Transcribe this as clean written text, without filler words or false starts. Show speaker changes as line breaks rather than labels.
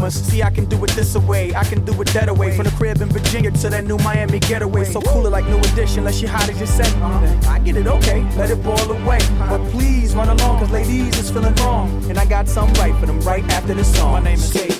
promise. See, I can do it this away, I can do it that away. From the crib in Virginia to that new Miami getaway. So cooler like New Edition, unless you hot as you say. I get it, okay, let it boil away. But please run along, cause ladies is feeling wrong. And I got something right for them right after this song. My name is Kate.